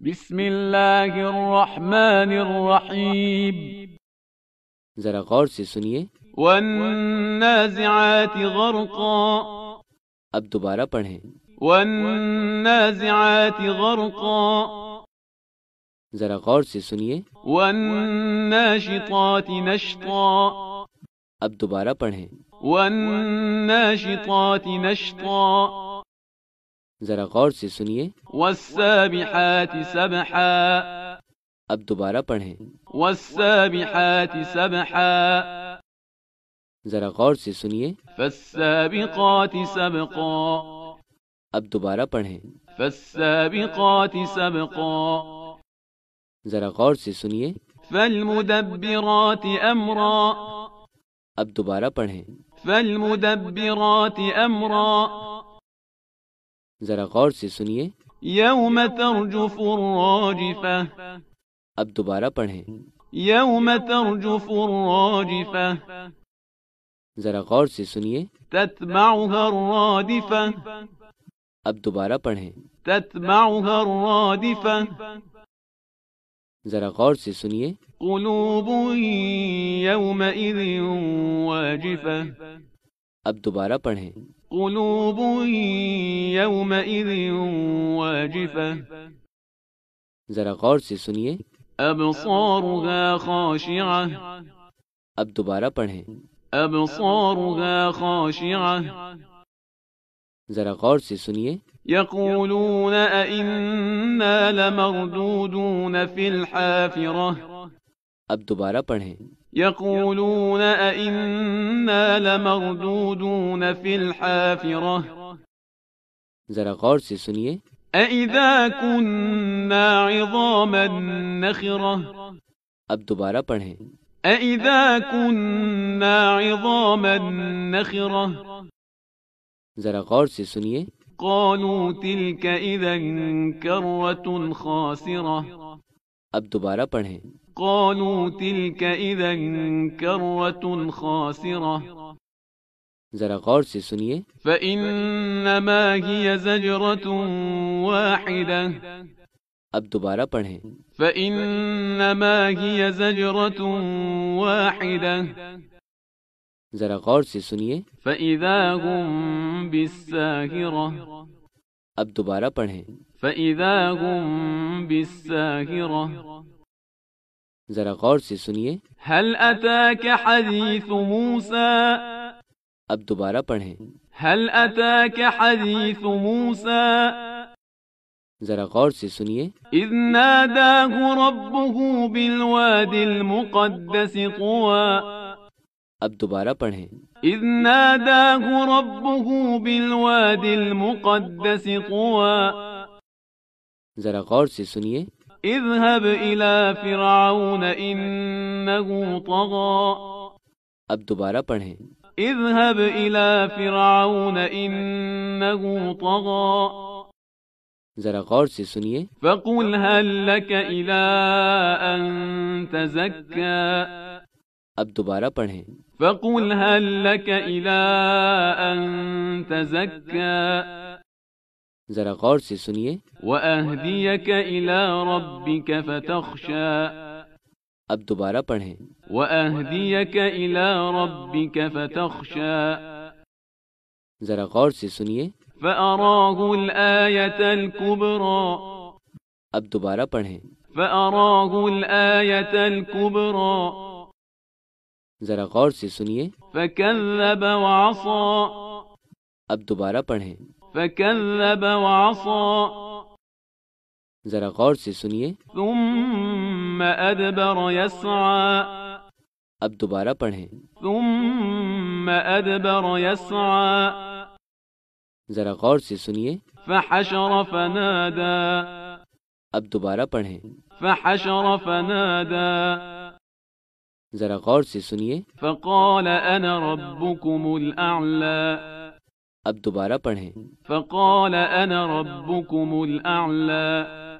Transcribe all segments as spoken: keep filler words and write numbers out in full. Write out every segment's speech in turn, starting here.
بسم اللہ الرحمن الرحیم. ذرا غور سے سنیے. والنازعات غرقا. اب دوبارہ پڑھیں. والنازعات غرقا. ذرا غور سے سنیے. والناشطات نشطا. اب دوبارہ پڑھیں. والناشطات نشطا. ذرا غور سے سنیے. والسابحات سبحا. اب دوبارہ پڑھیں. والسابحات سبحا. ذرا غور سے سنیے. فالسابقات سبقا. اب دوبارہ پڑھیں. فالسابقات سبقا. ذرا غور سے سنیے. فالمدبرات امرا. اب دوبارہ پڑھیں. فالمدبرات امرا. ذرا غور سے سنیے. یوم ترجف الراجفہ. اب دوبارہ پڑھیں. یوم ترجف الراجفہ. ذرا غور سے سنیے. تتبعها الرادفہ. اب دوبارہ پڑھیں. تتبعها الرادفہ. ذرا غور سے سنیے. قلوب یومئذ واجفہ. اب دوبارہ پڑھیں. قلوب یومئذ واجفہ. ذرا غور سے سنیے. ابصارها خاشعہ. اب دوبارہ پڑھیں. ابصارها خاشعہ. ذرا غور سے سنیے. یقولون ائنا لمردودون فی الحافرہ. اب دوبارہ پڑھیں. یقولون ائنا لمردودون فی الحافرہ. ذرا غور سے سنیے. اذا كنا عظاما نخرہ. اب دوبارہ پڑھیں. اذا كنا عظاما نخرہ. ذرا غور سے سنیے. قالوا تلك اذا کرۃ خاسرہ. اب دوبارہ پڑھیں. قالوا تلك اذا کرۃ خاسرہ. ذرا غور سے سنیے. فإنما هي زجرة واحدة. اب دوبارہ پڑھیں. فإنما هي زجرة واحدة. ذرا غور سے سنیے. فإذا هم بالساهرة. اب دوبارہ پڑھیں. فإذا هم بالساهرة. ذرا غور سے سنیے. هل أتاك حديث موسى. اب دوبارہ پڑھیں. هل أتاك حديث موسى. ذرا غور سے سنیے. إذ ناداه ربه بالواد المقدس طوى. اب دوبارہ پڑھیں. إذ ناداه ربه بالواد المقدس طوى. ذرا غور سے سنیے. اذهب إلى فرعون إنه طغى. اب دوبارہ پڑھیں. اذهب إلى فرعون إنه طغى. ذرا غور سے سنیے. فقل هل لك إلى أن تزكى. اب دوبارہ پڑھیں. فقل هل لك إلى أن تزكى. ذرا غور سے سنیے. وأهديك إلى ربك فتخشى. اب دوبارہ پڑھیں. وأهديك إلى ربك فتخشى. ذرا غور سے سنیے. فأراه الآية الكبرى. اب دوبارہ پڑھیں. فأراه الآية الكبرى. ذرا غور سے سنیے. فكذب وعصى. اب دوبارہ پڑھیں. فكذب وعصى. ذرا غور سے سنیے. ثم أدبر يسعى. اب دوبارہ پڑھیں. ثم أدبر يسعى. ذرا غور سے سنیے. فحشر فنادى. اب دوبارہ پڑھیں. فحشر فنادى. ذرا غور سے سنیے. فقال أنا ربكم الأعلى. اب دوبارہ پڑھیں. فقال أنا ربكم الأعلى.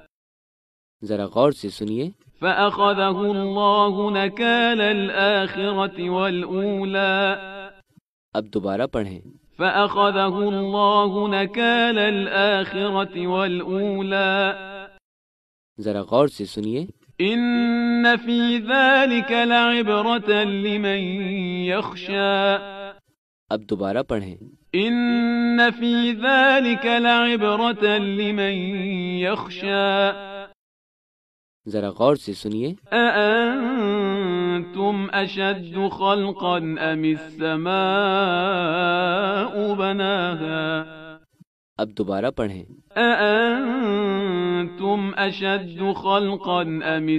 ذرا غور سے سنیے. فأخذه الله نكال الآخرة والأولى. اب دوبارہ پڑھیں. فأخذه الله نكال الآخرة والأولى. ذرا غور سے سنیے. إن في ذلك لعبرة لمن يخشى. اب دوبارہ پڑھیں. إن في ذلك لعبرة لمن يخشى. ذرا غور سے سنیے. أأنتم أشد خلقا أم السماء بناها. اب دوبارہ پڑھیں. أأنتم أشد خلقا أم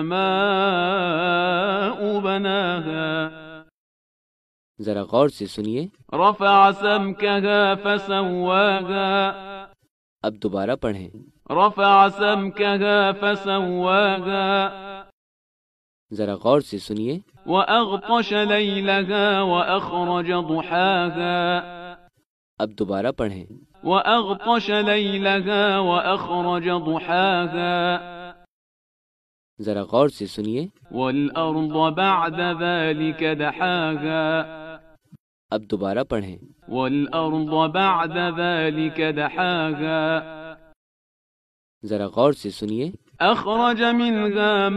السماء بناها. ذرا غور سے سنیے. رفع سمكها فسواها. اب دوبارہ پڑھیں. رفع سمكها فسواها. ذرا غور سے سنیے. وأغطش ليلها وأخرج ضحاها. اب دوبارہ پڑھیں. وأغطش ليلها وأخرج ضحاها. ذرا غور سے سنیے. والأرض بعد ذلك دحاها. اب دوبارہ پڑھیں. والأرض بعد ذلك دحاها. ذرا غور سے سنیے. أخرج منها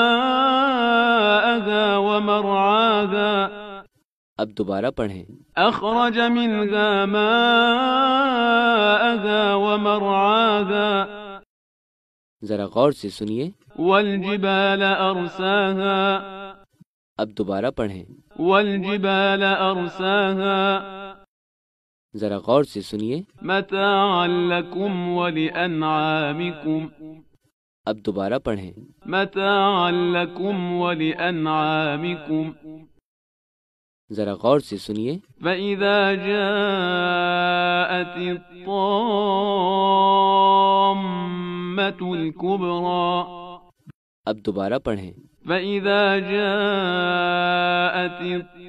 ماءها ومرعاها. اب دوبارہ پڑھیں. أخرج منها ماءها ومرعاها. ذرا غور سے سنیے. والجبال أرساها. اب دوبارہ پڑھیں. والجبال أرساها. ذرا غور سے سنیے. متاعا لكم ولأنعامكم. اب دوبارہ پڑھیں. متاعا لكم ولأنعامكم. ذرا غور سے سنیے. فإذا جاءت الطامة الكبرى. اب دوبارہ پڑھیں. فإذا جاءت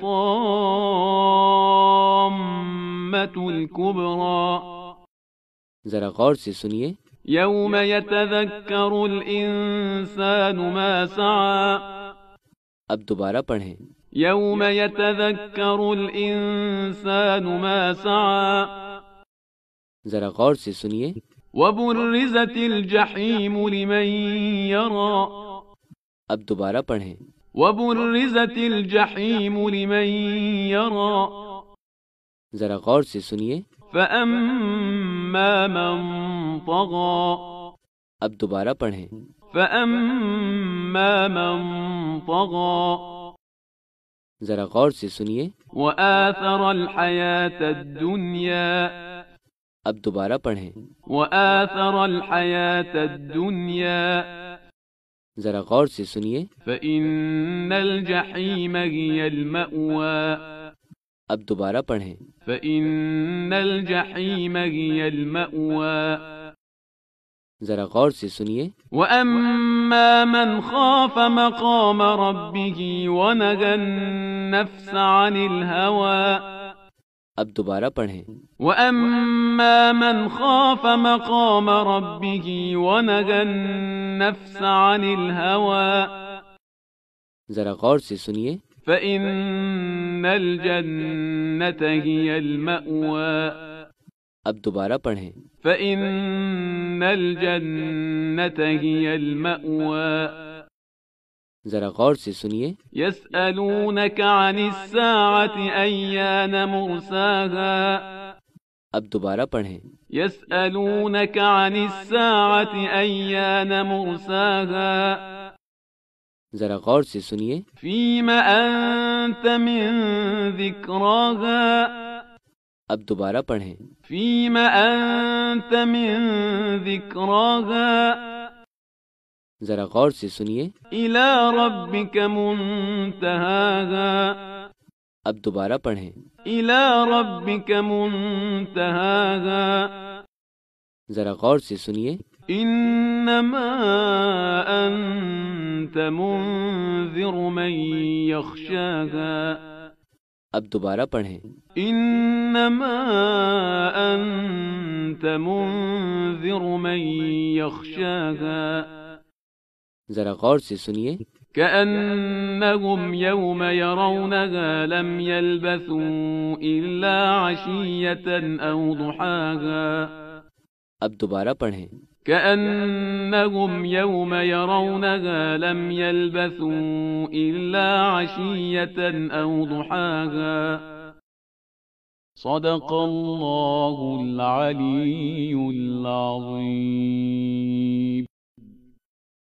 الطامة الكبرى. ذرا غور سے سنیے. يوم يتذكر الإنسان ما سعى. اب دوبارہ پڑھیں. يوم يتذكر الإنسان ما سعى. ذرا غور سے سنیے. وبرزت الجحيم لمن يرى. اب دوبارہ پڑھیں. وبرزت الجحيم لمن يرى. ذرا غور سے سنیے. فأما من طغى. اب دوبارہ پڑھیں. فأما من طغى. ذرا غور سے سنیے. وآثر الحياة الدنيا. اب دوبارہ پڑھیں. وآثر الحياة الدنيا. ذرا غور سے سنیے. فإن الجحيم هي المأوى. اب دوبارہ پڑھیں. فإن الجحيم هي المأوى. ذرا غور سے سنیے. وأما من خاف مقام ربه ونهى النفس عن الهوى. اب دوبارہ پڑھیں. وأما من خاف مقام ربه ونهى النفس عن الهوى. ذرا غور سے سنیے. فإن الجنة هي المأوى. اب دوبارہ پڑھیں. فإن الجنة هي المأوى. ذرا غور سے سنیے. يسألونك عن الساعة أيان مرساها. اب دوبارہ پڑھیں. يسألونك عن الساعة أيان مرساها. ذرا غور سے سنیے. فيم أنت من ذكراها. اب دوبارہ پڑھیں. فيم أنت من ذكراها. ذرا غور سے سنیے. إلى ربك منتهاها. اب دوبارہ پڑھیں. إلى ربك منتهاها. ذرا غور سے سنیے. إنما أنت منذر من يخشاها. اب دوبارہ پڑھیں. إنما أنت منذر من يخشاها. ذرا غور سے سنیے. كأنهم يوم يرونها لم يلبثوا إلا عشية أو ضحاها. اب دوبارہ پڑھیں. كأنهم يوم يرونها لم يلبثوا إلا عشية أو ضحاها صدق الله العلي العظيم.